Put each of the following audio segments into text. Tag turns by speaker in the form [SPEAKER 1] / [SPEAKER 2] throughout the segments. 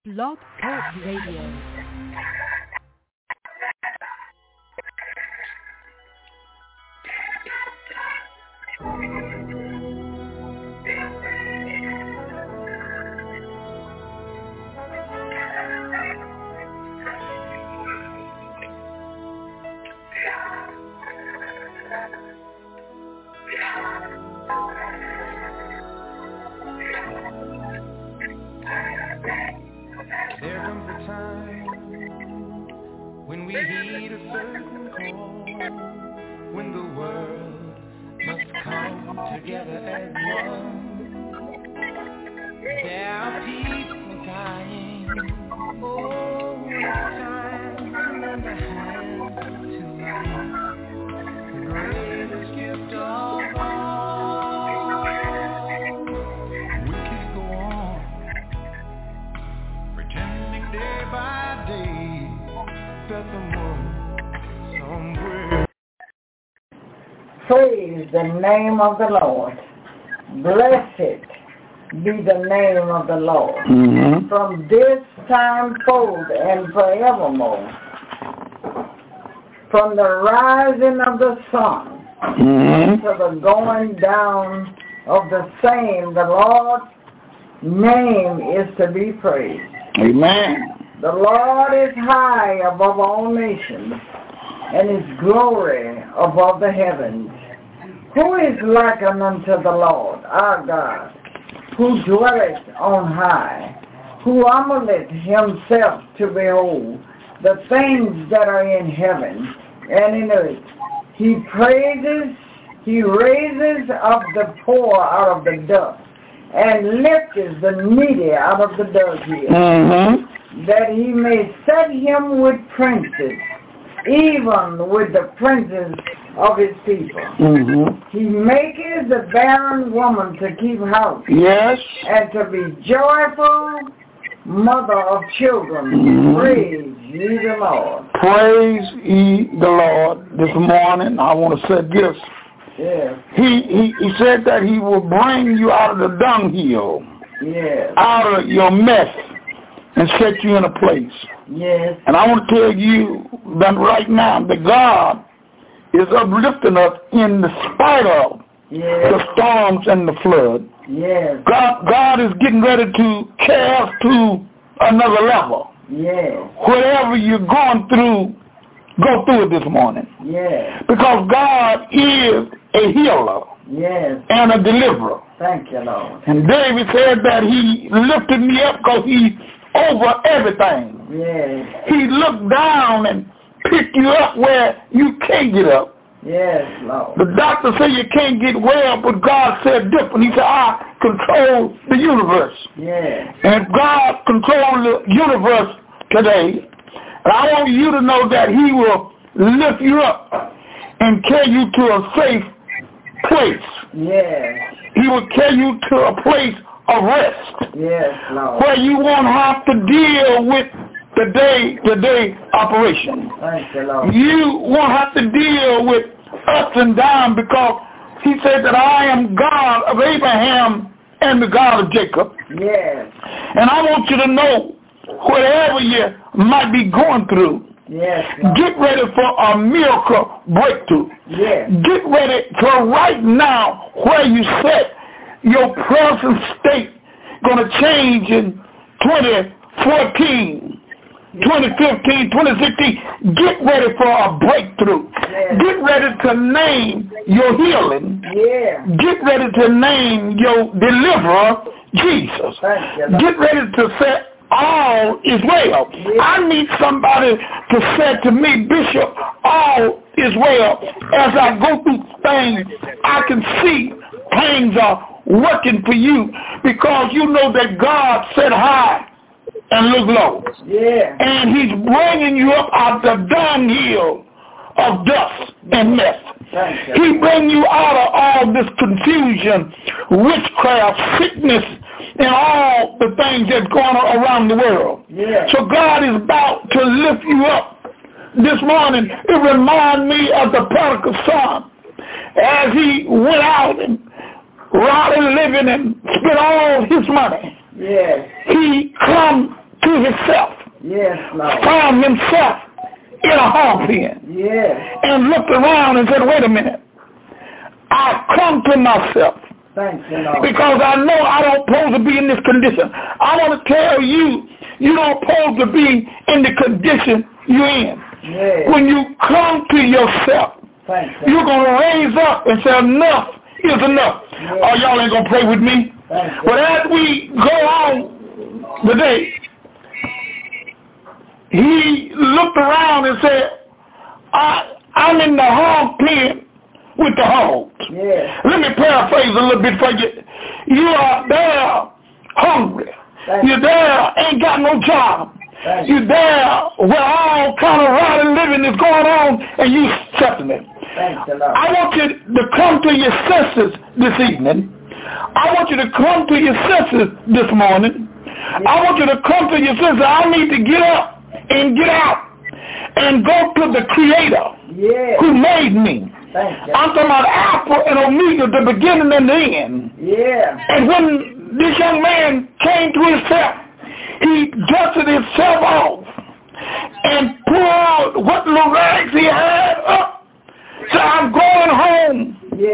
[SPEAKER 1] Blog Talk Radio.
[SPEAKER 2] There comes a time when we heed a certain call, when the world must come together as one. There are people dying. Oh, it's time to lend a hand to life, the greatest gift of all. We can't go on pretending day by day that the moon somewhere.
[SPEAKER 3] Praise the name of the Lord. Blessed be the name of the Lord. From this time forth and forevermore. From the rising of the sun to the going down of the same, the Lord's name is to be praised.
[SPEAKER 4] Amen.
[SPEAKER 3] The Lord is high above all nations, and his glory above the heavens. Who is like unto the Lord, our God, who dwelleth on high, who humbleth himself to behold the things that are in heaven and in earth? He raises up the poor out of the dust, and lifteth the needy out of the dunghill, that he may set him with princes, even with the princes of his people. He maketh the barren woman to keep house,
[SPEAKER 4] Yes.
[SPEAKER 3] and to be joyful mother of children. Praise ye the Lord.
[SPEAKER 4] Praise ye the Lord. This morning I want to say this.
[SPEAKER 3] Yes.
[SPEAKER 4] He said that he will bring you out of the dunghill,
[SPEAKER 3] Yes.
[SPEAKER 4] out of your mess, and set you in a place.
[SPEAKER 3] Yes.
[SPEAKER 4] And I want to tell you that right now that God is uplifting us in the spite of the storms and the flood.
[SPEAKER 3] Yes.
[SPEAKER 4] God is getting ready to carry us to another level.
[SPEAKER 3] Yes.
[SPEAKER 4] Whatever you're going through, go through it this morning.
[SPEAKER 3] Yes.
[SPEAKER 4] Because God is a healer
[SPEAKER 3] Yes.
[SPEAKER 4] and a deliverer.
[SPEAKER 3] Thank you, Lord.
[SPEAKER 4] And David said that he lifted me up because he's over everything.
[SPEAKER 3] Yes.
[SPEAKER 4] He looked down and picked you up where you can't get up.
[SPEAKER 3] Yes, Lord.
[SPEAKER 4] The doctor said you can't get well, but God said different. He said, I control the universe.
[SPEAKER 3] Yes.
[SPEAKER 4] And if God controls the universe today, and I want you to know that he will lift you up and carry you to a safe place.
[SPEAKER 3] Yes.
[SPEAKER 4] He will carry you to a place of rest.
[SPEAKER 3] Yes, Lord.
[SPEAKER 4] Where you won't have to deal with the day operation.
[SPEAKER 3] Thank you, Lord.
[SPEAKER 4] You won't have to deal with ups and downs, because he said that I am God of Abraham and the God of Jacob.
[SPEAKER 3] Yes.
[SPEAKER 4] And I want you to know, whatever you might be going through,
[SPEAKER 3] Yes, Lord.
[SPEAKER 4] get ready for a miracle breakthrough.
[SPEAKER 3] Yes.
[SPEAKER 4] Get ready to right now where you sit, your present state going to change in 2014. 2015, 2016, get ready for a breakthrough.
[SPEAKER 3] Yes.
[SPEAKER 4] Get ready to name your healing.
[SPEAKER 3] Yeah.
[SPEAKER 4] Get ready to name your deliverer, Jesus.
[SPEAKER 3] Thank you, Lord.
[SPEAKER 4] Get ready to say all is well.
[SPEAKER 3] Yes.
[SPEAKER 4] I need somebody to say to me, Bishop, all is well. As I go through things, I can see things are working for you, because you know that God said high and look low.
[SPEAKER 3] Yeah.
[SPEAKER 4] And he's bringing you up out the dunghill of dust and mess.
[SPEAKER 3] Thank you.
[SPEAKER 4] He bring you out of all this confusion, witchcraft, sickness, and all the things that's going on around the world.
[SPEAKER 3] Yeah.
[SPEAKER 4] So God is about to lift you up. This morning, it reminds me of the prodigal son. As he went out and robbed and living and spent all his money.
[SPEAKER 3] Yes.
[SPEAKER 4] He come to himself.
[SPEAKER 3] Yes, Lord.
[SPEAKER 4] Found himself in a hog pen.
[SPEAKER 3] Yes.
[SPEAKER 4] And looked around and said, wait a minute. I come to myself.
[SPEAKER 3] Thank you, Lord.
[SPEAKER 4] Because I know I don't supposed to be in this condition. I want to tell you, you don't supposed to be in the condition you're in.
[SPEAKER 3] Yes.
[SPEAKER 4] When you come to yourself,
[SPEAKER 3] Thank you.
[SPEAKER 4] you're going to raise up and say, enough is enough.
[SPEAKER 3] Yes.
[SPEAKER 4] Oh, y'all ain't going to pray with me?
[SPEAKER 3] Thank you.
[SPEAKER 4] But as we go on today, he looked around and said, I'm in the hog pen with the hogs.
[SPEAKER 3] Yes.
[SPEAKER 4] Let me paraphrase a little bit for you. You are there hungry. You're there, ain't got no job. You're there where all kind of rotten living is going on and you accepting it. I want you to come to your senses this evening. I want you to come to your senses this morning. I want you to come to your senses. I need to get up and get out and go to the Creator who made me. I'm talking about Alpha and Omega, the beginning and the end. And when this young man came to himself, he dusted himself off and pulled what little rags he had up. So I'm going home.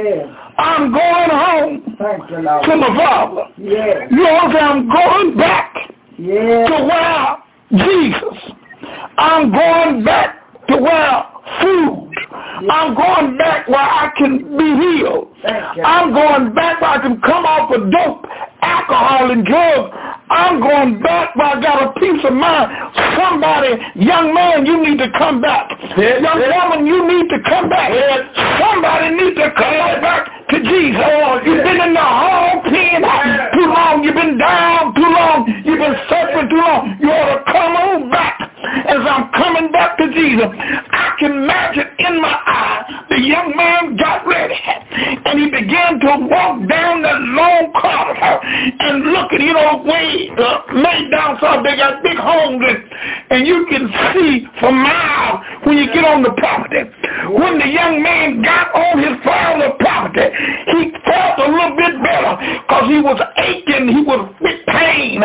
[SPEAKER 4] I'm going home to my Father. You know, I'm going back to where Jesus. I'm going back to where food. I'm going back where I can be healed. I'm going back where I can come off of dope, alcohol, and drugs. I'm going back where I got a peace of mind. Somebody, young man, you need to come back. Young woman, you need to come back. Somebody needs to come back to Jesus. You've been in the hog pen too long. You've been down too long. You've been suffering too long. You ought to come on back. As I'm coming back to Jesus, I can imagine in my eye, the young man got ready and he began to walk down that long corridor and look at, way laid down so they got big homes and you can see for miles when you get on the property. When the young man got on his father's property, he felt a little bit better because he was aching, he was with pain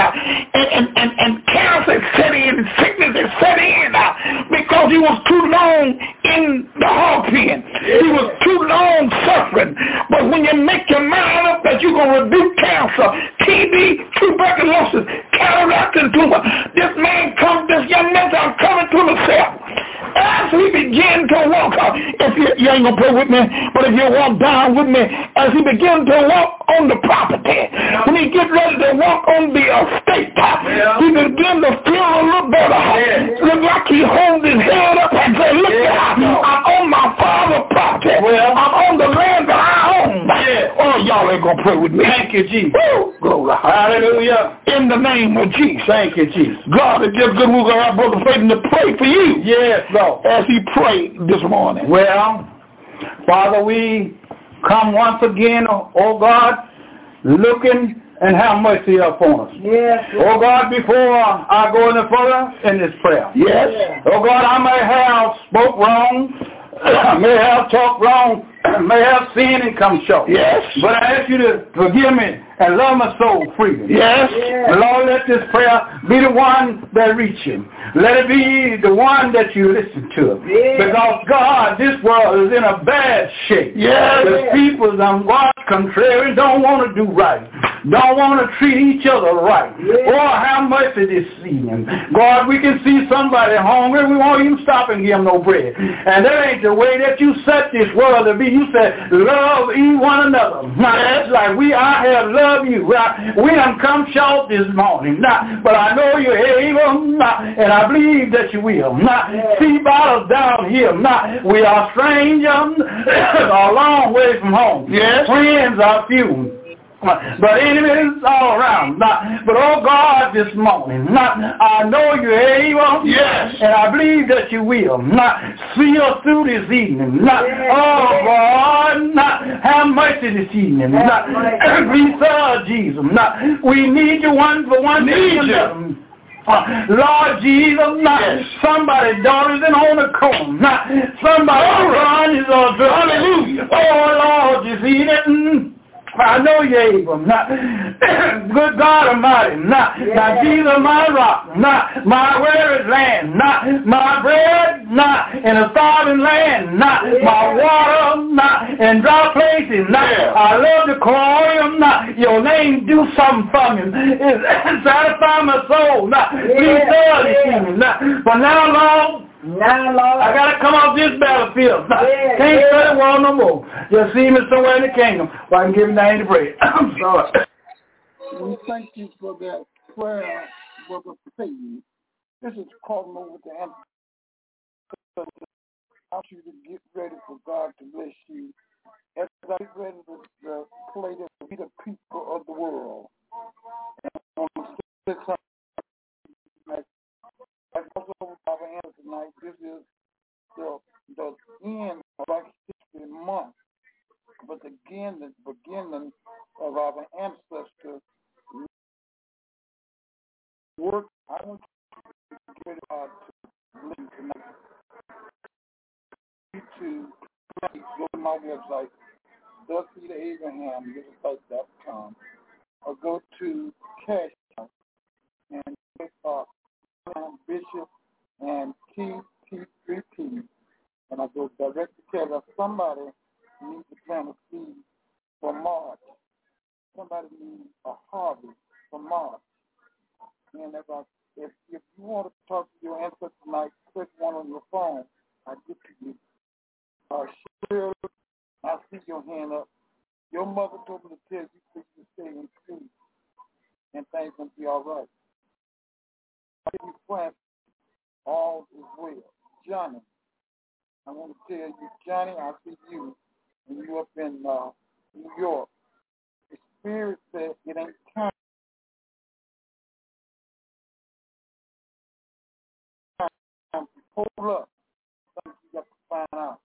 [SPEAKER 4] and cancer set in, sickness had set in because he was too long in the hog pen. He was too long suffering. But when you make your mind up that you're going to rebuke cancer, TB, tuberculosis, cataract, and tumor, this young man said, I'm coming to myself. As he began to walk out, if you ain't going to pray with me, but if you walk down with me, as he began to walk on the property, when he get ready to walk on the estate, he began to feel a little better. Look like he hold his head up and said, look, I'm on my father's property. I'm on the land that I own. Oh, y'all ain't going to pray with me.
[SPEAKER 5] Thank you, Jesus.
[SPEAKER 4] Woo! Glory. Hallelujah. In the name of Jesus.
[SPEAKER 5] Thank you, Jesus.
[SPEAKER 4] God is just good. We're going to have Brother Faden to pray for you.
[SPEAKER 5] Yes, Lord.
[SPEAKER 4] As he prayed this morning.
[SPEAKER 5] Well, Father, we come once again, oh God, looking and have mercy upon us.
[SPEAKER 3] Yes.
[SPEAKER 5] Oh God, before I go any further in this prayer.
[SPEAKER 4] Yes.
[SPEAKER 5] Oh God, I may have spoke wrong, may have talked wrong, may have sinned and come short.
[SPEAKER 4] Yes.
[SPEAKER 5] But I ask you to forgive me and love my soul freely.
[SPEAKER 4] Yes.
[SPEAKER 5] Lord, let this prayer be the one that reaches you. Let it be the one that you listen to. Because, God, this world is in a bad shape.
[SPEAKER 4] Yes.
[SPEAKER 5] The people, contrary, don't want to do right. Don't want to treat each other right. Oh, have mercy this evening. God, we can see somebody hungry. We won't even stop and give them no bread. And that ain't the way that you set this world to be. You said, love one another. Now, that's like I have loved you. We done come short this morning. Now, but I know you're able, and I believe that you will. Now, see about us down here. Now, we are strangers, a long way from home.
[SPEAKER 4] Yes.
[SPEAKER 5] Friends are few. But enemies all around. But oh God, this morning, I know you're able.
[SPEAKER 4] Yes.
[SPEAKER 5] And I believe that you will. See us through this evening. Oh God, have mercy this evening. Please, Jesus. We need you one for one.
[SPEAKER 4] Need you.
[SPEAKER 5] Lord Jesus, somebody's daughter's in on the corner. Somebody's son is on the hallelujah. Oh Lord, you see that? I know you're able. Good God Almighty. Now, Jesus, my rock. My where is land. My bread. In a starving land. My water. In dry places. I love to call you. Your name do something for me. Satisfy my soul. Please thoroughly see me. For now, Lord, I got to come off this battlefield. Can't stay the world no more. Just see me somewhere in the kingdom where I can give you name to pray. I'm sorry.
[SPEAKER 4] We thank you for that prayer, Brother Peyton. This is calling over the answer. I want you to get ready for God to bless you. As I get ready to play this, be the people of the world. As also our answer tonight, this is the end of our 60 months, but again, the beginning of our ancestors' work. I want you to get to link tonight. To go to my website, DustyAbraham.com, or go to Cash App and click Bishop and TT3P, and I go direct to Cash App. Somebody needs to plant a seed for March. Somebody needs a harvest for March. And if you want to talk to your ancestor tonight, click one on your phone. I get to you. Shirley, I see your hand up. Your mother told me to tell you to stay in peace, and things will be all right. I give you friends, all is well. Johnny, I want to tell you, Johnny, I see you, and you up in New York. The Spirit said it ain't time. Hold up. Something you got to find out.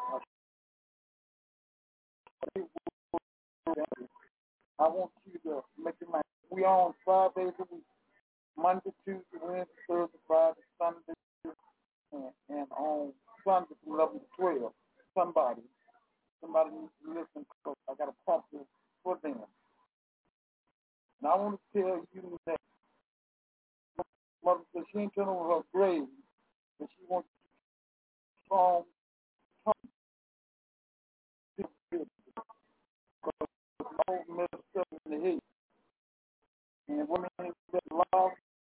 [SPEAKER 4] I want you to make it mind. We on 5 days a week. Monday, Tuesday, Wednesday, Thursday, Friday, Sunday, and on Sunday from 11 to 12. Somebody needs to listen because I got a property for them. Now I want to tell you that Mother said she ain't turning over her grave, but she wants to strong because all messed up in the head. And women that love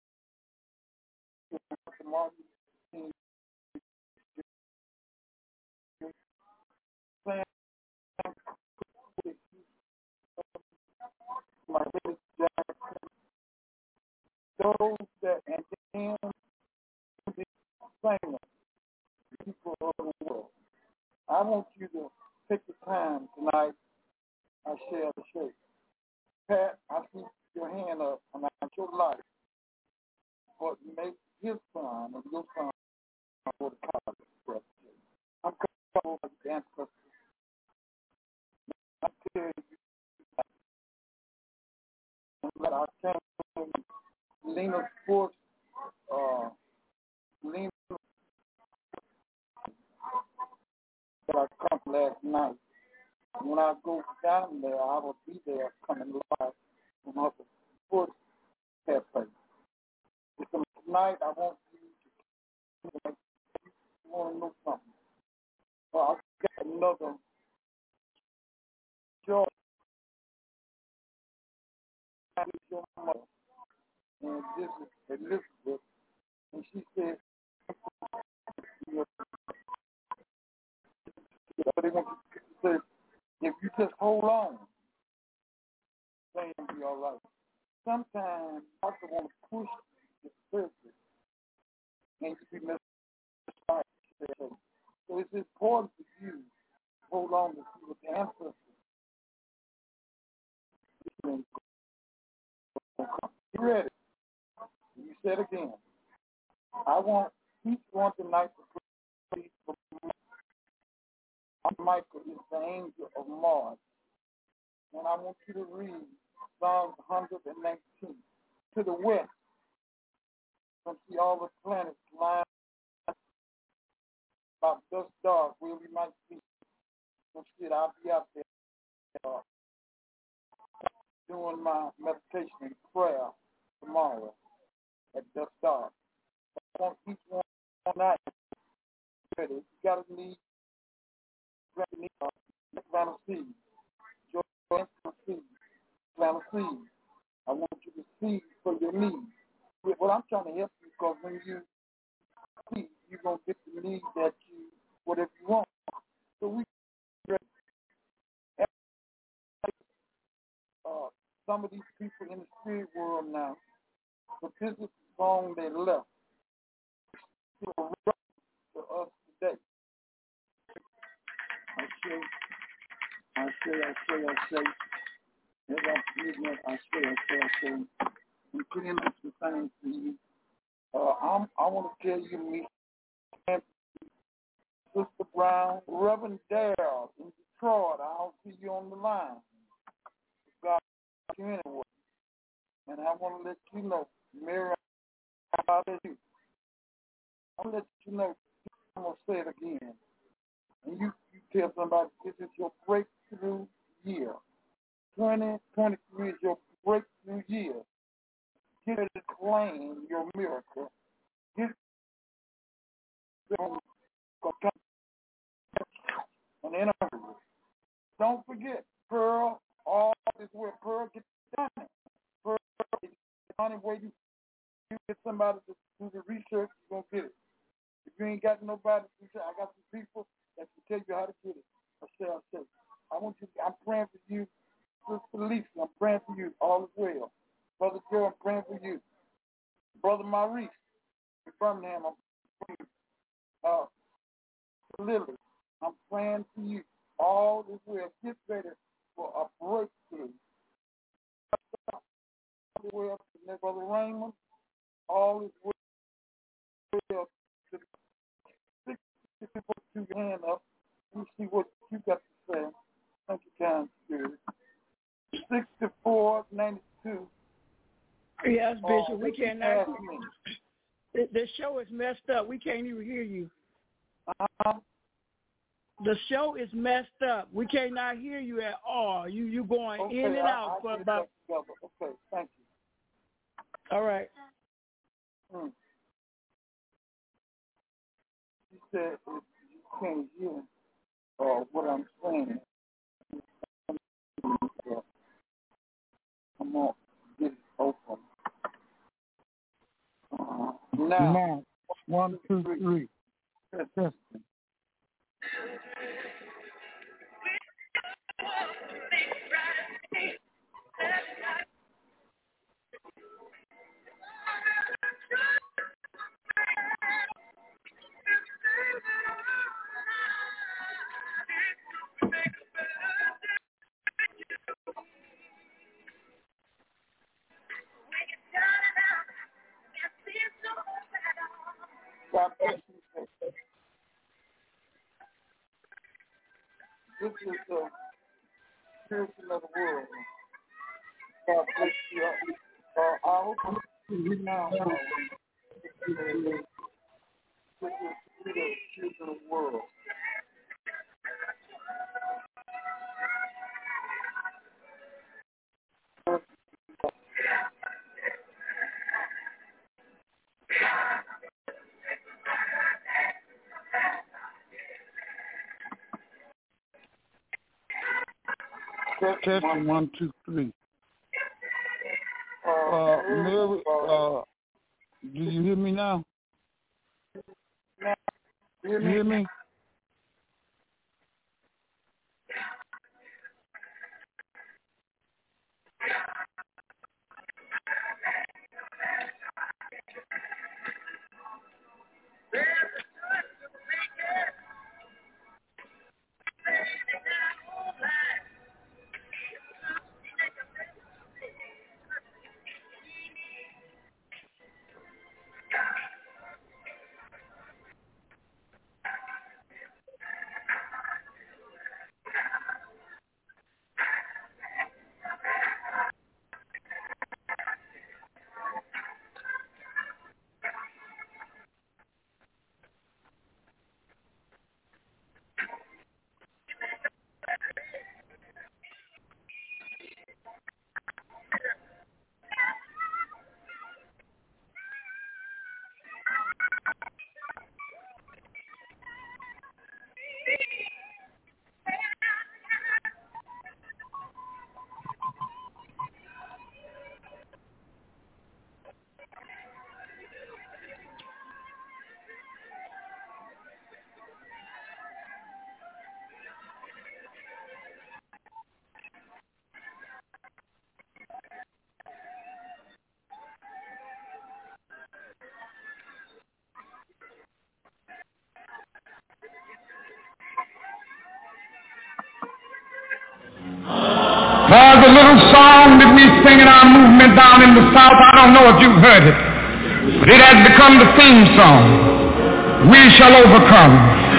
[SPEAKER 4] those that and then the same people of the world. I want you to take the time tonight. I share the shake. Pat, I see your hand up and I want your life. But make his son and your son go to college. I'm coming over the ancestors. I tell you that I came from Lena Sports, Lena that I come last night. When I go down there, I will be there coming live from other sports cafe. Tonight, I want you to want to know something. Well, I've got another joy. Your mother, and this is Elizabeth, and she said, they want you to say, if you just hold on, things will be all right. Sometimes I also want to push the surface, and you be misinspired. So it's important for you to hold on to see what the ancestors are. You ready? You said again. I want each one tonight to pray for Michael is the angel of Mars. And I want you to read Psalms 119 to the west. You can see all the planets lying about dust dark where we might see. So shit, I'll be out there.
[SPEAKER 6] doing my meditation and prayer tomorrow at the start. I want each one night ready. You got to need plant a seed. Plant a seed. Plant a seed. I want you to seed for your needs. Well, I'm trying to help you because when you seed, you're going to get the need that you, whatever you want. So we some of these people in the spirit world now, but this is the song they left to us today. I say. As I say. I'm putting up some things for you. I want to tell you, me, Sister Brown, Reverend Darrell in Detroit. I don't see you on the line. God you anyway. And I want to let you know, Mary, how about you? I'm going to let you know, I'm going to say it again. And you tell somebody this is your breakthrough year. 2023 is your breakthrough year. Get ready to claim your miracle. Get an interview. Don't forget, Pearl, all is where Pearl gets done. Pearl is the only way you get somebody to do the research, you're going to get it. If you ain't got nobody to do it, I got some people that can tell you how to get it. I say. I'm praying for you, Sister Lisa. I'm praying for you. All is well. Brother Joe, I'm praying for you. Brother Maurice, in Birmingham, I'm praying for you. Lily, I'm praying for you. All is well. Get ready for a breakthrough. All is well. Brother Raymond, all is well. Put your hand up. Let me see what you got to say. Thank you, kind spirit. 6492.
[SPEAKER 4] Yes, Bishop. We cannot. The show is messed up. We can't even hear you. The show is messed up. We cannot hear you at all. You going in and out for about.
[SPEAKER 6] Okay, thank you.
[SPEAKER 4] All right.
[SPEAKER 6] You said if you can't hear what I'm saying, I'm going to get it open. Now, 1, 2, 3. Testing. God bless you. This is the spiritual of the world. God bless you. I hope you see now. This is the spiritual of the world. Testing 1, 2, 3. Mary, do you hear me now? Do you hear me?
[SPEAKER 4] There's a little song that we sing in our movement down in the South. I don't know if you've heard it, but it has become the theme song. We shall overcome.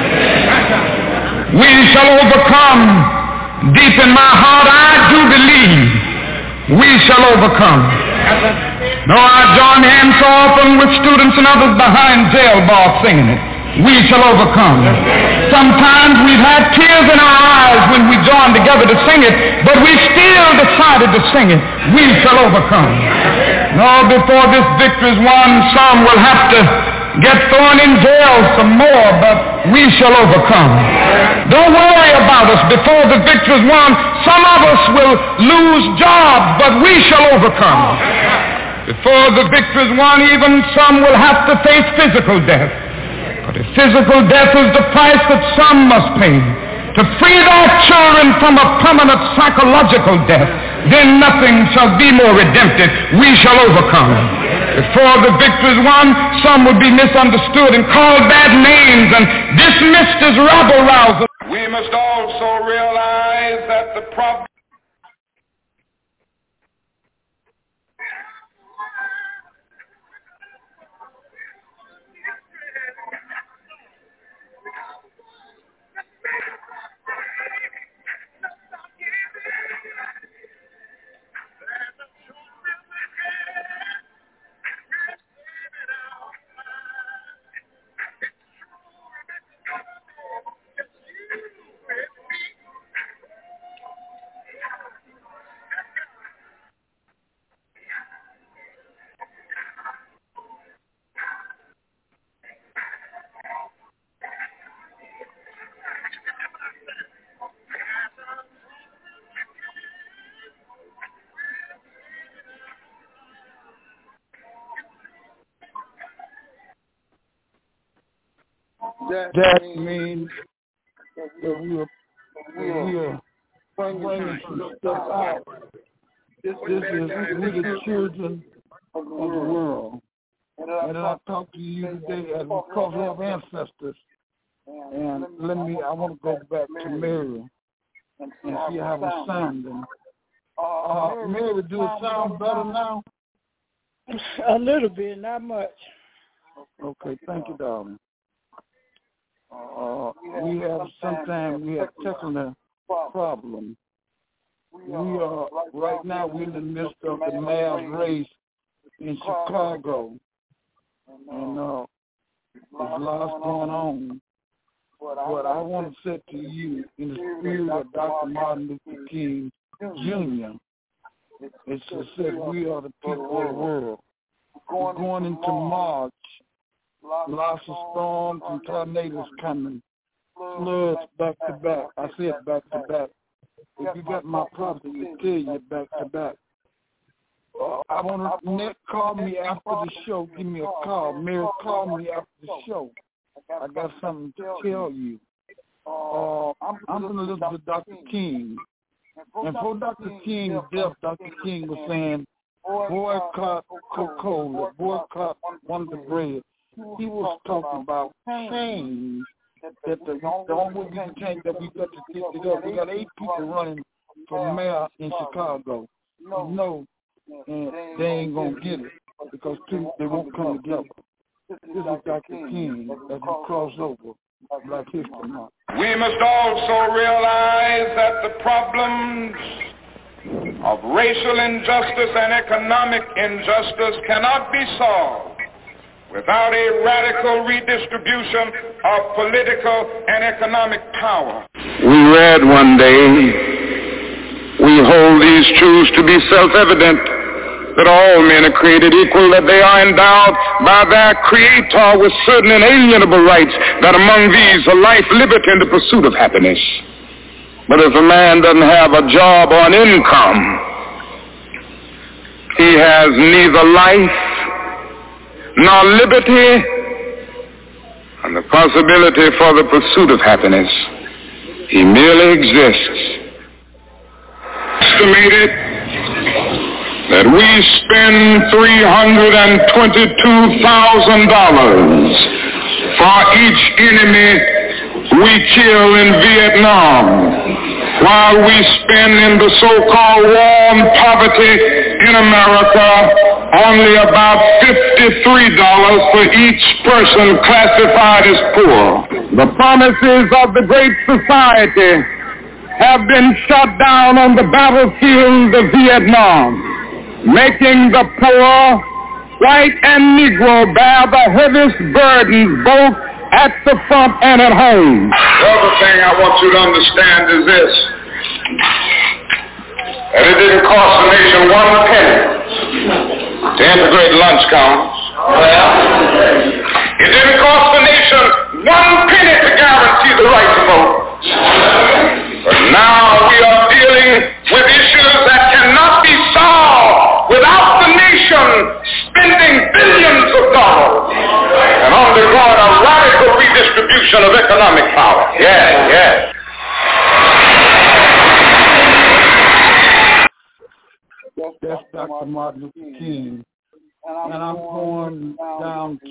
[SPEAKER 4] We shall overcome. Deep in my heart, I do believe we shall overcome. No, I join hands so often with students and others behind jail bars singing it. We shall overcome. Sometimes we've had tears in our eyes when we joined together to sing it, but we still decided to sing it. We shall overcome. No, before this victory is won, some will have to get thrown in jail some more, but we shall overcome. Don't worry about us. Before the victory is won, some of us will lose jobs, but we shall overcome. Before the victory is won, even some will have to face physical death. But if physical death is the price that some must pay to free their children from a permanent psychological death, then nothing shall be more redemptive. We shall overcome. Before the victory is won, some will be misunderstood and called bad names and dismissed as rabble-rousers.
[SPEAKER 7] We must also realize that the problem
[SPEAKER 6] that means that we are bringing some stuff out. This is we the children of the world. And I talk to you today as because we have ancestors. And I want to go back to Mary and see how it's sounding. Mary, do it sound better now?
[SPEAKER 8] A little bit, not much.
[SPEAKER 6] Okay, thank you, darling. We have technical problems. We are right now. We're in the midst of the mass race in Chicago, and there's lots going on. What I want to say to you, in the spirit of Dr. Martin Luther King Jr., it said we are the people of the world. We're going into March. Lots of storms and tornadoes coming. Floods back to back. I said back to back. If you got my property, I tell you back to back. I want to, Nick, call me after the show. Give me a call. Mary, call me after the show. I got something to tell you. I'm going to listen to Dr. King. And for Dr. King's death, Dr. King was saying, boycott Coca-Cola, boycott Wonder Bread. He was talking about change, that the only way we can change that we got to get together. We got 8 people running for mayor in Chicago. No, and they ain't going to get it because they won't come together. This is Dr. King as we cross over Black History Month.
[SPEAKER 7] We must also realize that the problems of racial injustice and economic injustice cannot be solved without a radical redistribution of political and economic power.
[SPEAKER 9] We read one day, we hold these truths to be self-evident, that all men are created equal, that they are endowed by their Creator with certain inalienable rights, that among these are life, liberty, and the pursuit of happiness. But if a man doesn't have a job or an income, he has neither life nor liberty and the possibility for the pursuit of happiness. He merely exists. Estimated that we spend $322,000 for each enemy we kill in Vietnam. while we spend in the so-called war on poverty in America only about $53 for each person classified as poor. The promises of the Great Society have been shot down on the battlefield of Vietnam, making the poor, white and Negro, bear the heaviest burdens both at the front and at home.
[SPEAKER 7] The other thing I want you to understand is this, that it didn't cost the nation one penny to integrate lunch counters. It didn't cost the nation one penny to guarantee the right to vote. But now we are dealing with issues that cannot be solved without the nation spending billions of dollars and undergoing a radical redistribution of economic power. Yes.
[SPEAKER 4] That's Dr. Martin Luther King. And I'm going down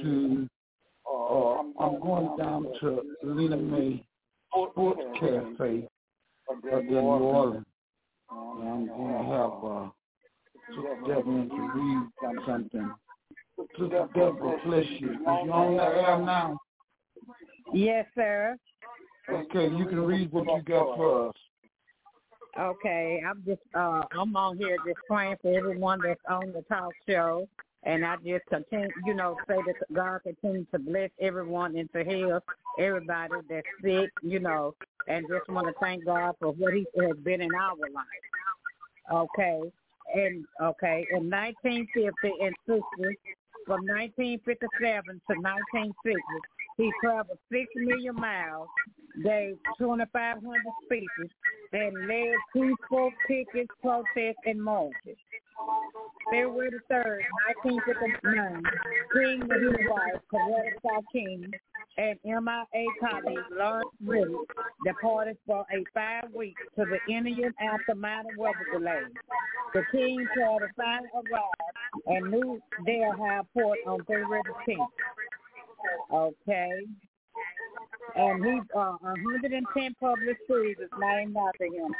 [SPEAKER 4] to Lena May Sports Cafe in New Orleans. And I'm going to have Sister Deborah to read something. Sister Deborah, bless you. Is you on the air now?
[SPEAKER 10] Yes, sir.
[SPEAKER 4] Okay, you can read what you got for us.
[SPEAKER 10] Okay, I'm on here just praying for everyone that's on the talk show. And I just continue, say that God continues to bless everyone and to heal everybody that's sick, and just want to thank God for what he has been in our life. Okay. In 1950 and 60, from 1957 to 1960, he traveled 6 million miles, gave 2,500 speeches, and led peaceful pickets, protests, and marches. February 3rd, 1959, King and his wife, Coretta King, and M.I.A. colleague Lawrence Wood departed for a 5 weeks to the Indian after minor weather delays. The King tried to finally arrive and New Delhi port on February 10th. Okay. And he's 110 public schools is named after him.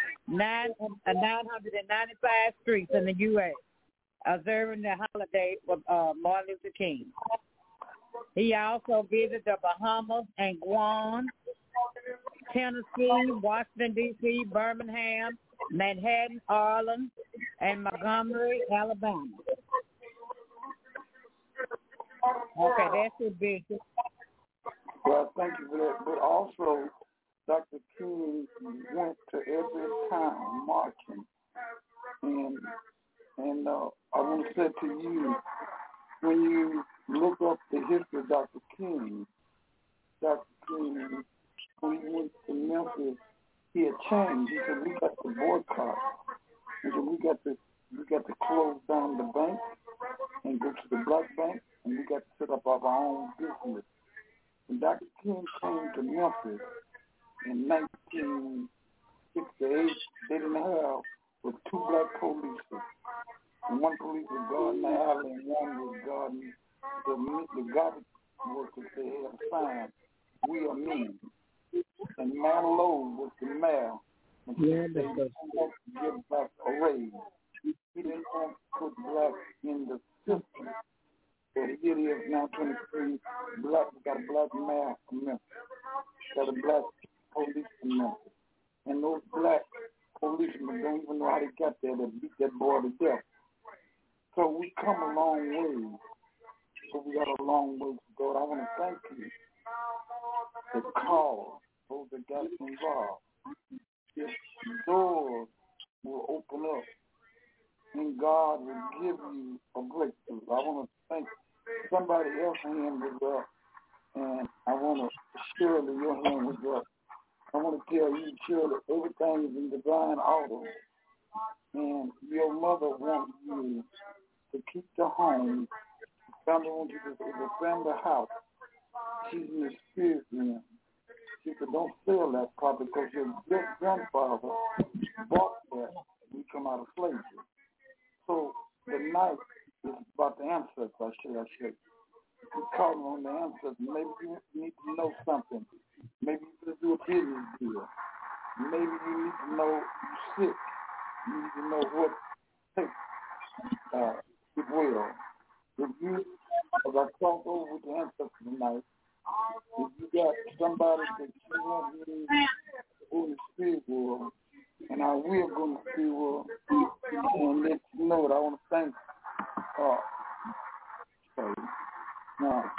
[SPEAKER 10] 995 streets in the U.S. observing the holiday for Martin Luther King. He also visited the Bahamas and Guam, Tennessee, Washington, D.C., Birmingham, Manhattan, Arlen, and Montgomery, Alabama. Okay, that's it, Bishop.
[SPEAKER 6] Well, thank you for that. But also, Dr. King went to every town marching. And I want to say to you, when you look up the history of Dr. King, when he went to Memphis, he had changed. He said, we got to boycott. He said, we got to close down the bank and go to the black bank, and we got to set up our own business. When Dr. King came to Memphis in 1968, they didn't have with 2 black police. And one police was guarding the alley and one was guarding the garbage workers. They had a sign, "We are men." And Mayor Lowe was the mayor. And he didn't want to give black a raise. He didn't want to put black in the system. But here it is now, 23 black. We got a black mayor from Memphis. Got a black police from Memphis. And those black policemen don't even know how they got there. They beat that boy to death. So we come a long way. So we got a long way to go. I want to thank you for the call, those that got involved. If doors will open up and God will give you a breakthrough. I want to thank somebody else's hand was up, and I want to, Shirley, your hand was up. I want to tell you, Shirley, everything is in divine order. And your mother wants you to keep the home. Family wants you to defend the house. She's in the spirit realm. She said, don't sell that property because your great-grandfather bought that when you come out of slavery. So the night is about the ancestors, I should. We're calling on the ancestors. Maybe you need to know something. Maybe you could do a business deal. Maybe you need to know you're sick. You need to know what to take. It will. If you, as I talk over with the ancestors tonight, if you got somebody that you want me to go in the spirit world, and I will go in the spirit world, and let you know that I want to thank now,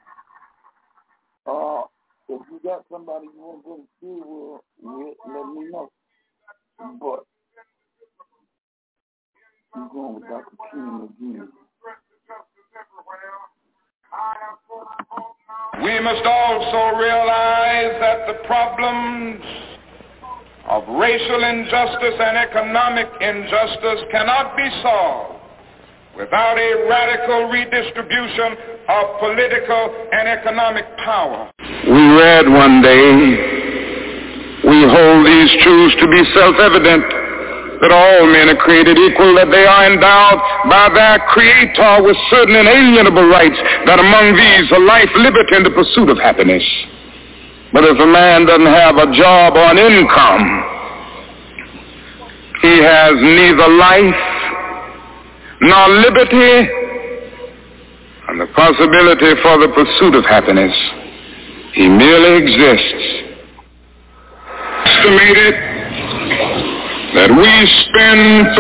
[SPEAKER 6] if you got somebody you want to go to school with, let me know. But I'm going with Dr. King again.
[SPEAKER 7] We must also realize that the problems of racial injustice and economic injustice cannot be solved without a radical redistribution of political and economic power.
[SPEAKER 9] We read one day, we hold these truths to be self-evident, that all men are created equal, that they are endowed by their Creator with certain inalienable rights, that among these are life, liberty, and the pursuit of happiness. But if a man doesn't have a job or an income, he has neither life nor liberty and the possibility for the pursuit of happiness. He merely exists. Estimated that we spend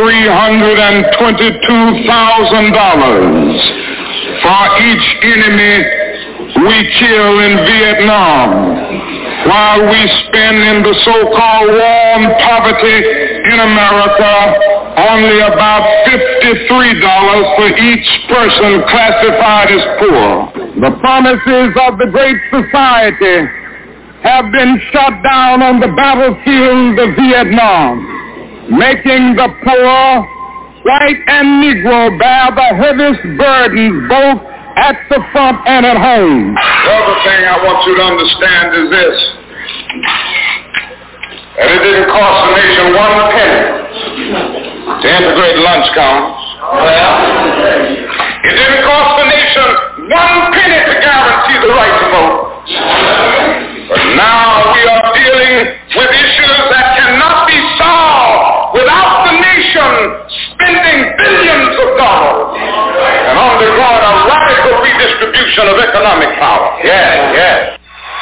[SPEAKER 9] $322,000 for each enemy we kill in Vietnam, while we spend in the so-called war on poverty in America only about $53 for each person classified as poor. The promises of the Great Society have been shot down on the battlefield of Vietnam, making the poor, white and Negro, bear the heaviest burdens both at the front and at home.
[SPEAKER 7] The other thing I want you to understand is this, that it didn't cost the nation one penny to integrate lunch counters. It didn't cost the nation one penny to guarantee the right to vote. But now we are dealing with issues that cannot be solved without the nation spending billions of dollars and undergoing a radical redistribution of economic power. Yes.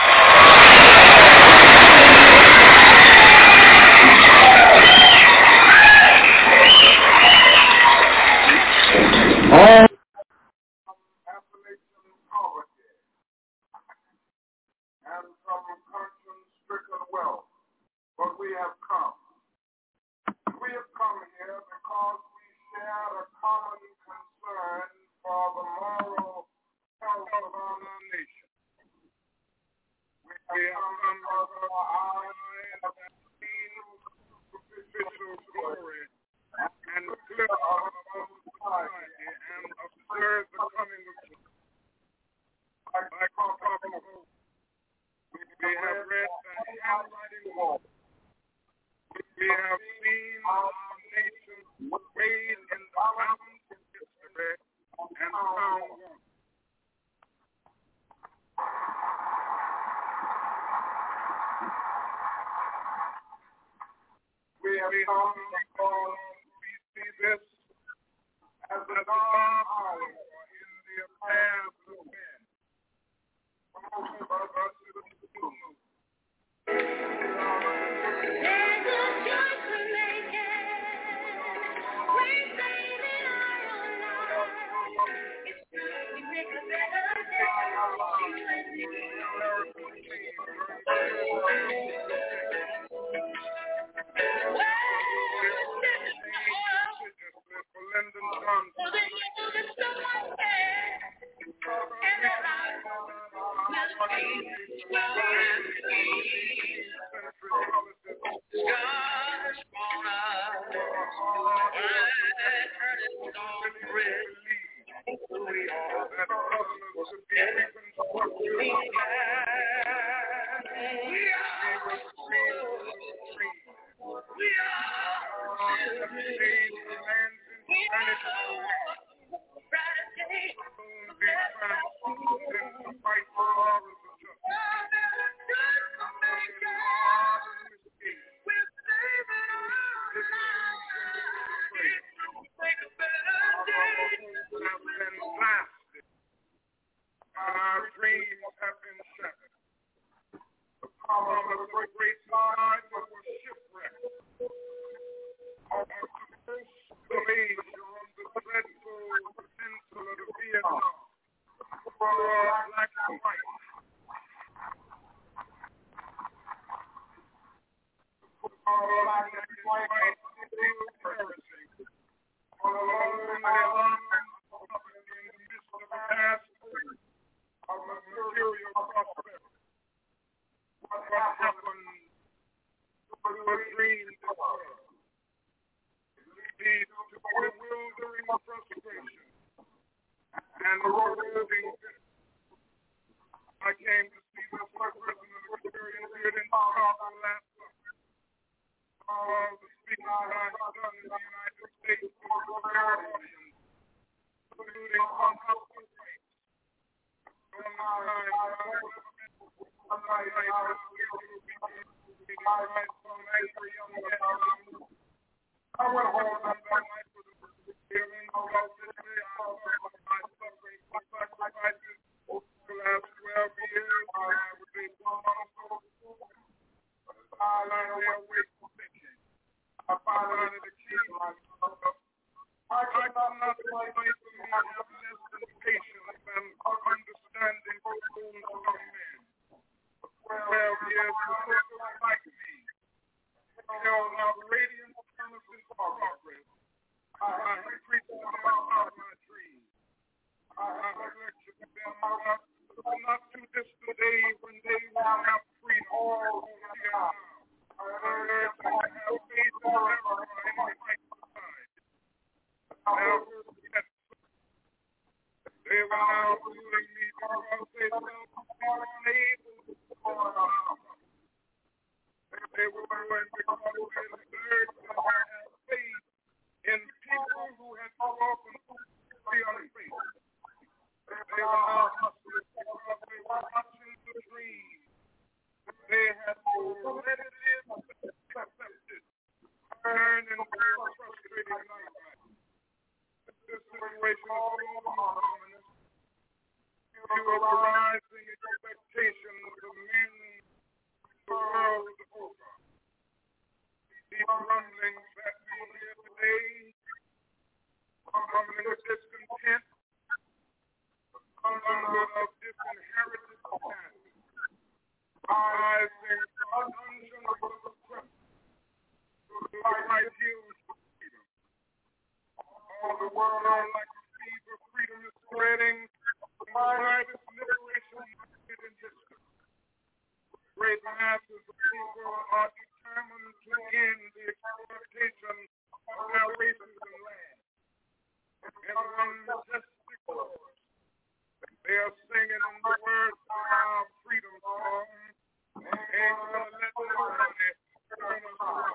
[SPEAKER 6] But we have come. We have come here because we share a common concern for the moral health of our nation. We have come because our eyes have seen superficial glory and clear of our society and observe the coming of Jesus. Like we have read the handwriting wall. We have seen our nation weighed in the balance of history and found one. We have come because we see this as a dark hour in the affairs of men. Most of us is a
[SPEAKER 7] dreams have been shattered. The promise of a great society was shipwrecked. On the coast of Asia, on the dreadful peninsula of Vietnam, for black and white. Black and white still perishing. On the lonely island in the midst of a vast of material prosperity. What happened to a dream deferred? It leads to bewildering frustration and eroding. I came to see this personal experience here in Chicago last summer. All the speaking that I have done in the United States for a rare audience, including some hospital rates. During the time I have never been to my life as spiritual people, right from angry young men. I went home and my life was feeling selfishly. I thought of my suffering for sacrifices for the last 12 years. I was a woman so I lay awake thinking. I finally the key myself. I cannot explain to me I have less than patience and understanding for wounds of men. 12 years ago, like me, held out radiant promises of progress. I have preached about my dreams. I have lectured them about the not too distant day when they will have freedom all over here. I urge them to have faith in never any right side. Now, they were now fooling me because they felt they were unable to perform our promise. They were doing because they learned to have faith in people who had so often be unfaithful. They were now hustlers because they were watching the dream. They had already accepted, turned into a frustrating nightmare. This situation is all ominous. You have rising expectations of men the world over. These rumblings that we hear today, rumbling of discontent, rumbling of disinherited capacity, rising from dungeons of oppression to the right hills of freedom. All the world like a fever, freedom is spreading, and the widest liberation in history. Great masses of people are determined to end the exploitation of their races and land. In one majestic chorus, they are singing in the words of our freedom song, ain't gonna let nobody turn us around.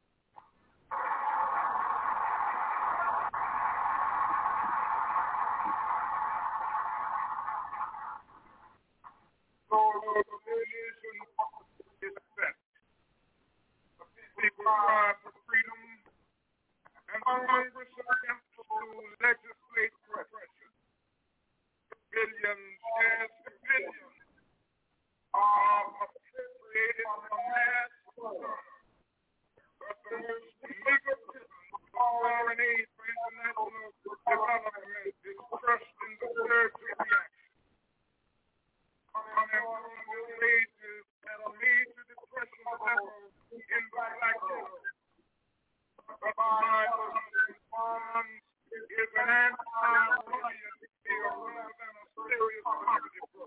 [SPEAKER 7] So the nation is set. The people cry for freedom, and Congress attempts to legislate repression. Billions, yes, billions are appropriated for mass murder. But the most meager prison of foreign aid for international development is crushed in the surge of reaction. Unemployment wages at a major depression level in the black ghetto. But the funds is an anti-riot bill rather than a serious poverty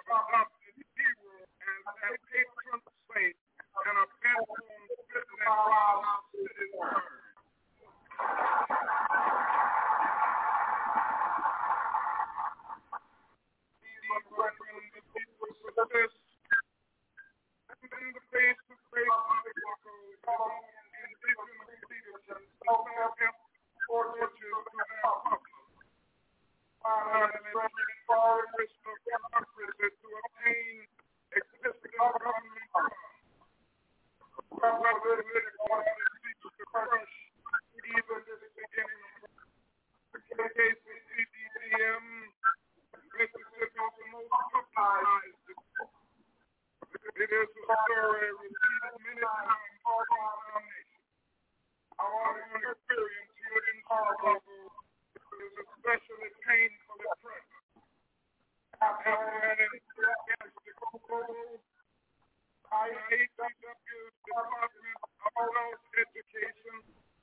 [SPEAKER 11] have adopted Nero as their patron saint and are bent on visiting our city's word. When the people persist in the face-to-face obstacles of indigenous leadership, self-help forces to their public. Finally, forest of democracy to obtain existing government funds. Political party seeks to crush even this beginning of the case of CDDM. Mississippi is the most publicized. It is a story repeated many times across our nation. Our own experience here in Chicago is especially painfully present. After an enthusiastic proposal, IHW's Department of Adult Education,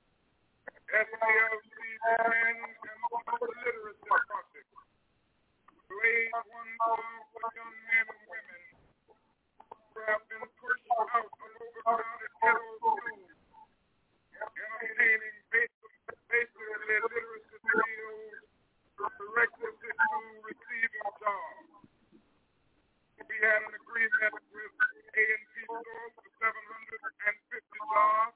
[SPEAKER 11] SDLC and Global Literacy Project, laid one down for young men and women who have been pushed out of overcrowded ghetto schools and obtaining basically literacy skills requisite to receiving jobs. We had an agreement with A&P stores for 750 jobs.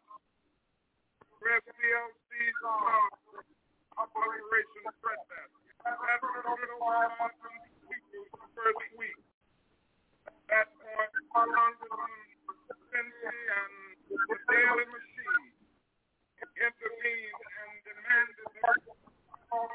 [SPEAKER 11] SDLC's jobs for Operation Breadbasket. That's 101,000 people the first week. At that point, Congressman Cincy and the Daily Machine intervened and demanded that all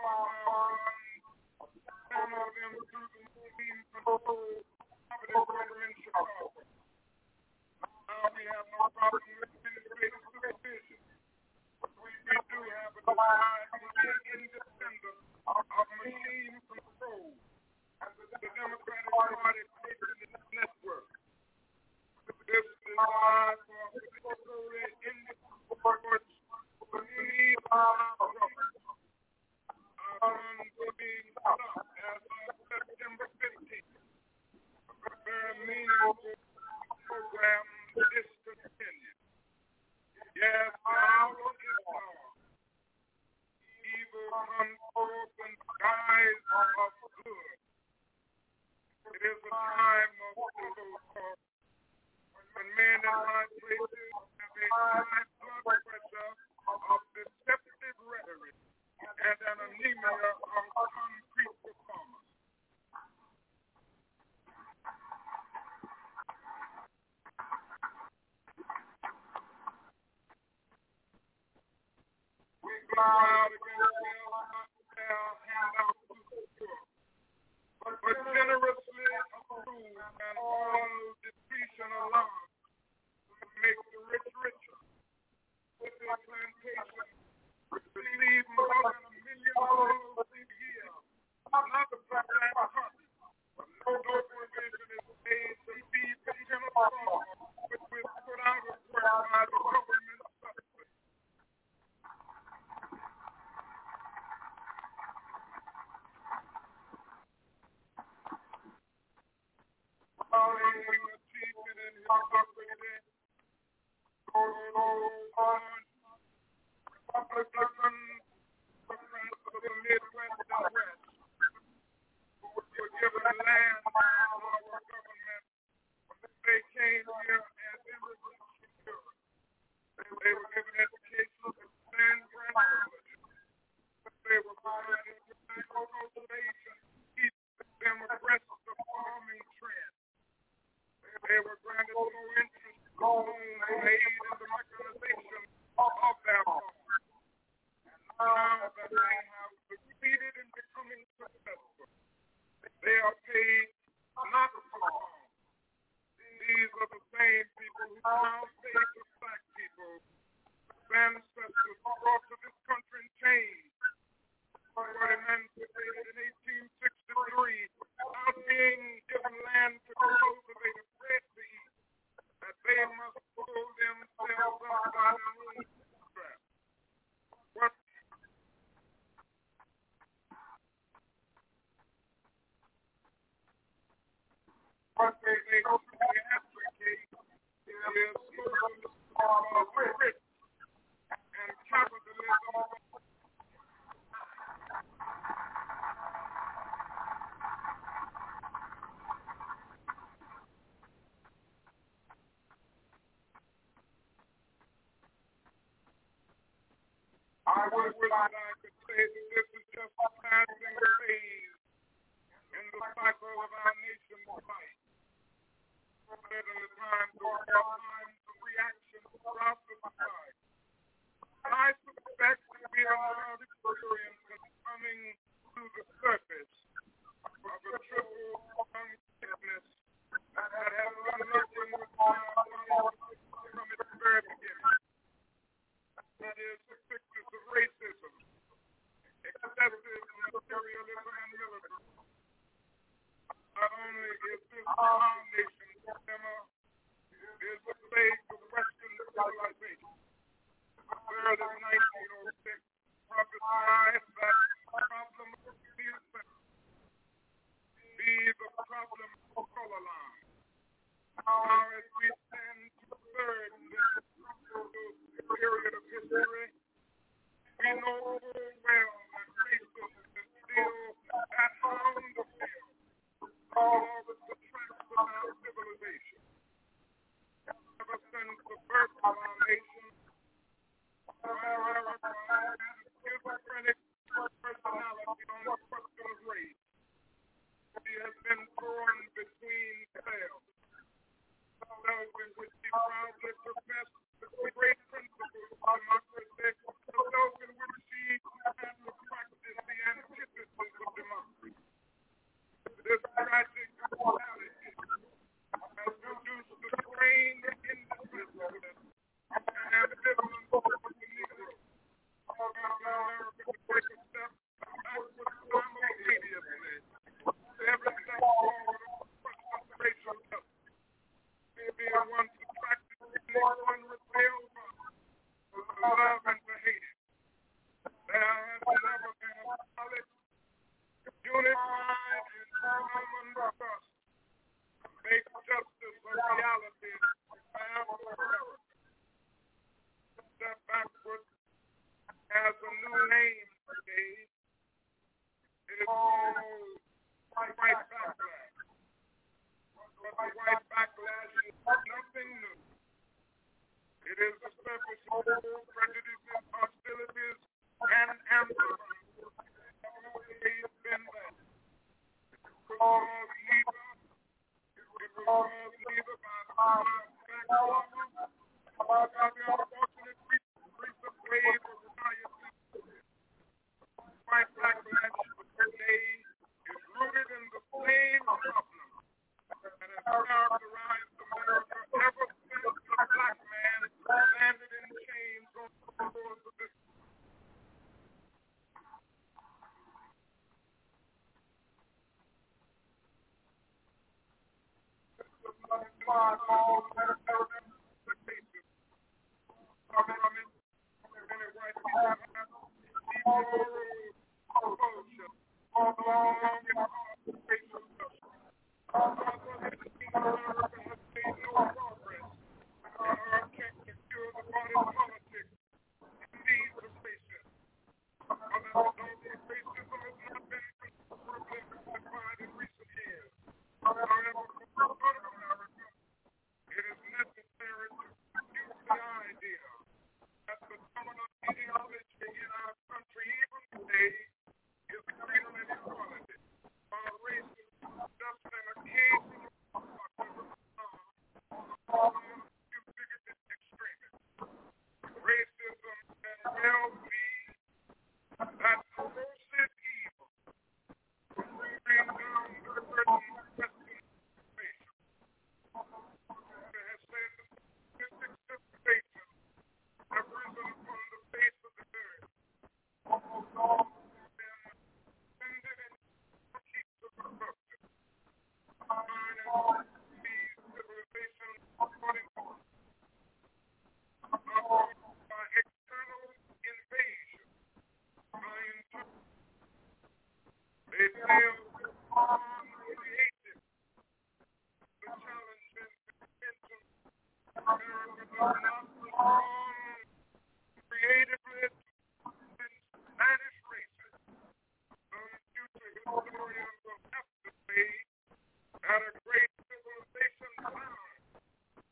[SPEAKER 11] some of them through the machine control poverty program in Chicago. Now we have no problem with administrative supervision. We do have a desire to be independent of machine control and the Democratic Party taking its network. This desire for particularly independent courts will need our government. Our funds are being stopped as of September 15th. A very meaningful program discontinued. Yes, the hour is gone. Evil comes forth in the guise of good. It is a time of civil war when men in high places have a high blood pressure of deceptive rhetoric and an anemia of concrete performance. We go out against their handouts to the poor, but generously approve and all depletion allowed to make the rich richer. With their plantation, receive more than $1 million a year, not the plant cotton, but no provision is made to feed the tenant farmer, which was put out of work by the government subsidy. Following achievement in hypocrisy, Republicans of the Midwest and West who were given land by our government when they came here as immigrants from Europe. They were given education and land grant privileges. They were provided with agriculturation to keep them abreast of the farming trend. They were granted no interest loans and aid in the mechanization of their farms. And now that they have succeeded in becoming successful, they are paid not to farm. These are the same people who now say to black people, their ancestors brought to this country in chains, were emancipated in 1863 without being given land to cultivate a bread to eat, that they must pull themselves up by their own bootstraps. What wish that I could say that this is just a passing phase in the cycle of our nation's life. But in the times of reaction throughout the society, I suspect that we are experiencing coming to the surface of a triple sickness that has been lurking with our body from its very beginning. That is the sickness of racism, excessive materialism, and militarism. Not only is this our nation's dilemma, it is the plague of Western civilization. The third of 1906 prophesied that the problem of be the problem of color line. Now, as we stand to the third in this period of history, we know full well that racism is still that hound of hell, all over the tracks of our civilization. Ever since the birth of our nation, America has schizophrenic personality on the question of race. He has been torn between cells in which he proudly professed the great principles of democracy, those in which he had to practice the antithesis of democracy. This tragic reality has produced the strained indifference and ambivalence of the Negro. America to take a step backward simultaneously. Every step forward on the racial level. Being one to practice one repel for love and for hate. There has never been a solid, unified, and common trust to make justice a reality for America. Step backward has a new name today. It is called white backlash. But the white backlash is nothing new. It is the surface of old prejudices, hostilities, and ambivalence. It has always been there. It was neither by the unfortunate recent wave of riots. White backlash today is rooted in the same problem that has characterized America ever since the black man landed in chains on the shores of this.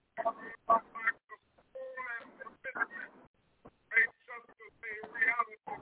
[SPEAKER 11] Reality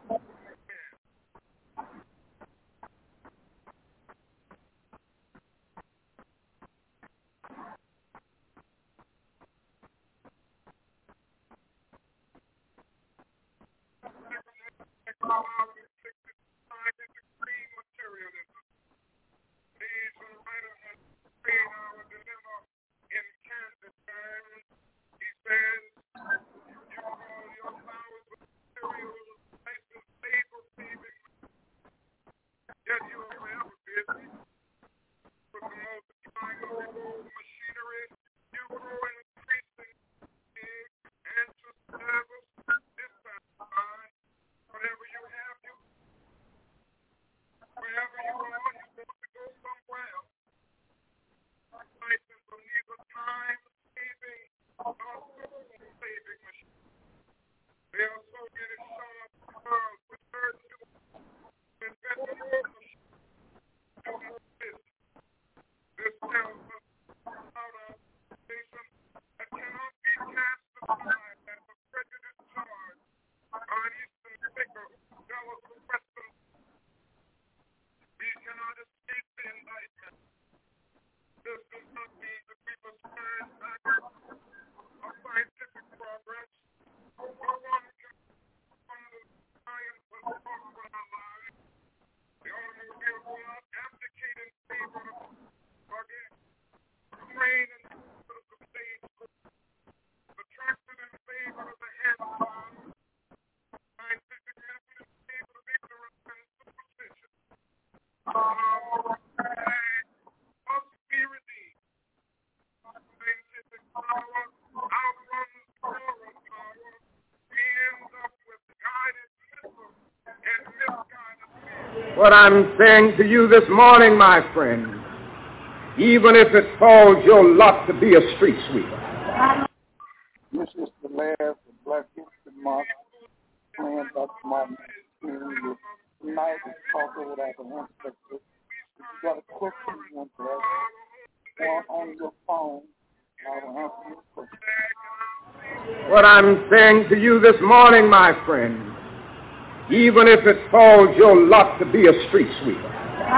[SPEAKER 9] What I'm saying to you this morning, my friend, even if it falls your lot to be a street sweeper.
[SPEAKER 6] This is the last of Black History Month, playing Dr. Martin Luther King. Tonight is talk over the ancestors. If you got a question you want to ask, on your phone, I will answer your question.
[SPEAKER 9] What I'm saying to you this morning, my friend, even if it falls your lot to be a street sweeper.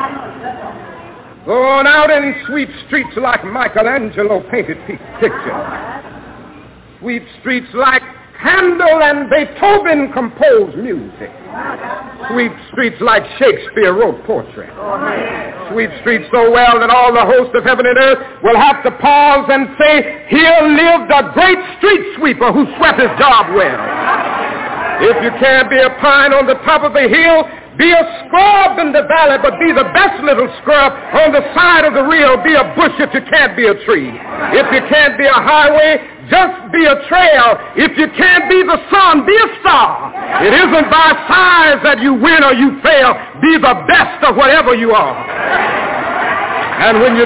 [SPEAKER 9] Go on out and sweep streets like Michelangelo painted pictures. Sweep streets like Handel and Beethoven composed music. Sweep streets like Shakespeare wrote poetry. Sweep streets so well that all the hosts of heaven and earth will have to pause and say, here lived a great street sweeper who swept his job well. If you can't be a pine on the top of the hill, be a scrub in the valley, but be the best little scrub on the side of the rill. Be a bush if you can't be a tree. If you can't be a highway, just be a trail. If you can't be the sun, be a star. It isn't by size that you win or you fail. Be the best of whatever you are. And when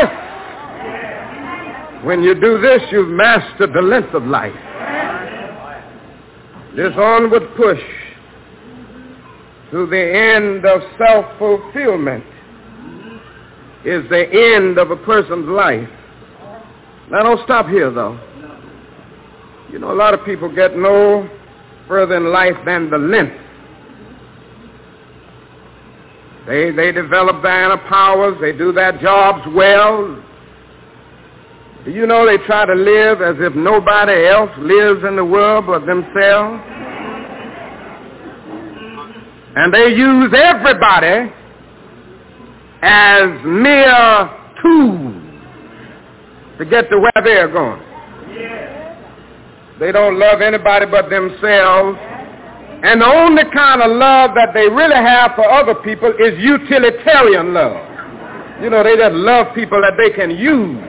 [SPEAKER 9] you do this, you've mastered the length of life. This onward push to the end of self-fulfillment is the end of a person's life. Now, don't stop here, though. You know, a lot of people get no further in life than the length. They develop their inner powers. They do their jobs well. Do you know they try to live as if nobody else lives in the world but themselves? And they use everybody as mere tools to get to where they're going. They don't love anybody but themselves. And the only kind of love that they really have for other people is utilitarian love. You know, they just love people that they can use.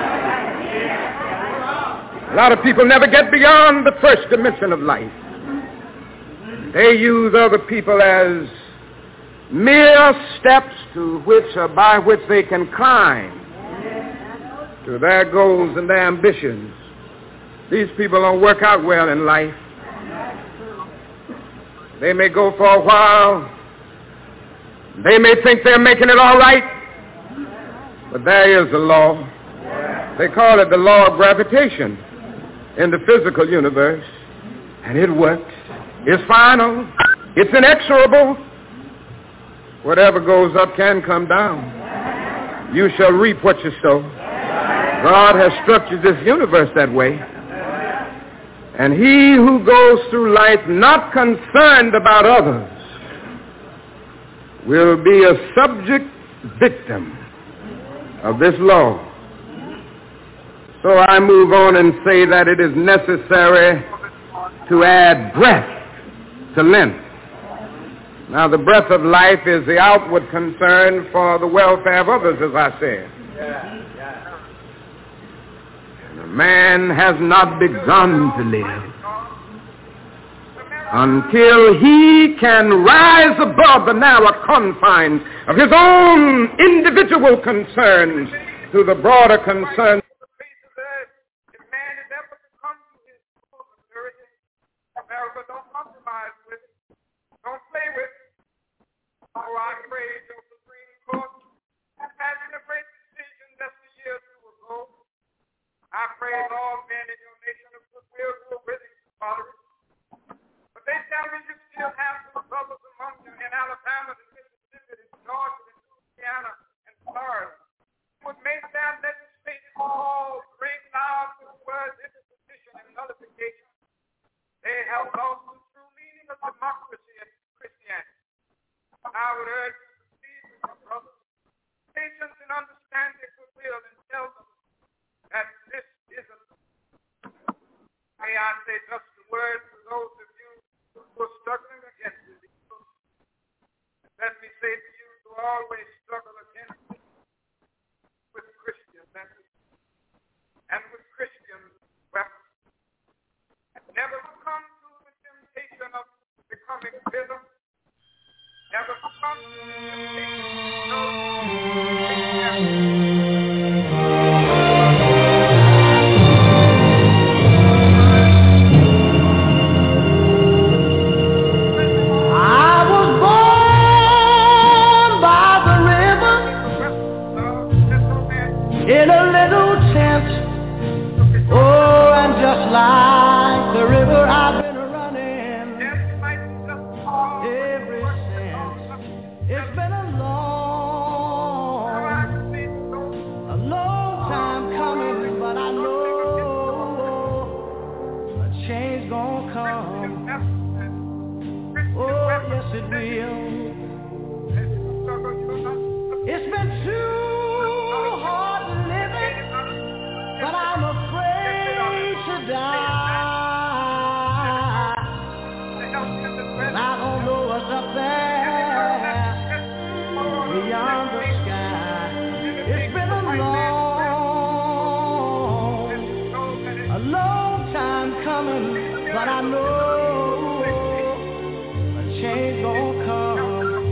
[SPEAKER 9] A lot of people never get beyond the first dimension of life. They use other people as mere steps by which they can climb to their goals and their ambitions. These people don't work out well in life. They may go for a while. They may think they're making it all right. But there is a law. They call it the law of gravitation in the physical universe. And it works. It's final. It's inexorable. Whatever goes up can come down. You shall reap what you sow. God has structured this universe that way. And he who goes through life not concerned about others will be a subject victim of this law. So I move on and say that it is necessary to add breath to length. Now, the breath of life is the outward concern for the welfare of others, as I said. And a man has not begun to live until he can rise above the narrow confines of his own individual concerns to the broader concerns.
[SPEAKER 11] America, don't compromise with it. Don't play with it. Oh, I praise your Supreme Court for passing a great decision just a year or two ago. I praise all men in your nation of goodwill who are willing to follow it. But they tell me you still have some brothers among you in Alabama, and Mississippi, and Georgia, and Louisiana, and Florida who would make that legislative all bring loud with words interposition and nullification. They have lost the true meaning of democracy and Christianity. I would urge you to please with your brothers, patience and understanding goodwill, and tell them that this isn't. May I say just a word to those of you who are struggling against it. Let me say to you to always struggle against it with Christians and with Christian weapons. Never succumb to the temptation of becoming bitter. Never succumb
[SPEAKER 12] in a little tent. Oh, and just like the river I've been running ever since. It's been a long time coming, but I know a change gonna come. Oh, yes it will. It's been too hard living, but I'm afraid to die. And I don't know what's up there beyond the sky. It's been a long time coming, but I know a change gonna come.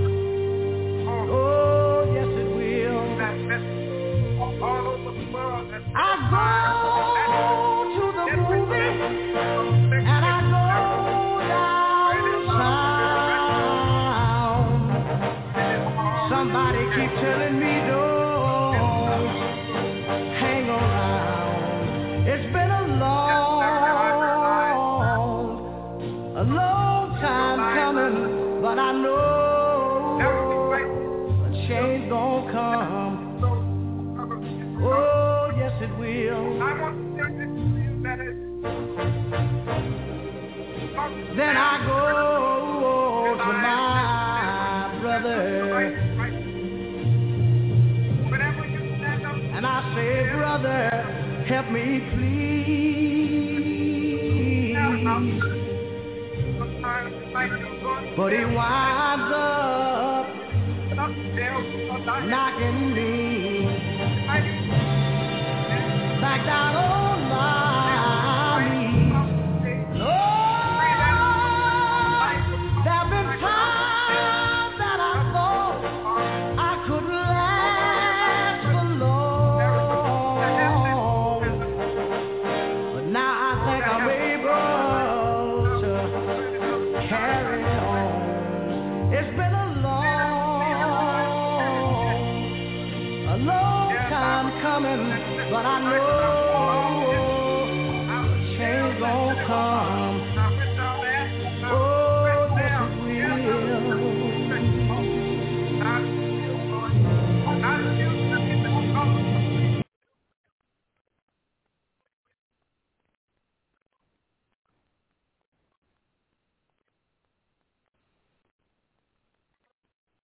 [SPEAKER 12] I go to the movie and I go downtown. Somebody keep telling me don't hang around. It's been a long time coming, but I know a change gonna come. Oh, yes it will. Then I go to my brother and I say, brother, help me please. But he winds up knocking me back down on my knees. Oh, there've been times that I thought I could last for long, but now I think I'm able to carry on. It's been a long time coming, but I know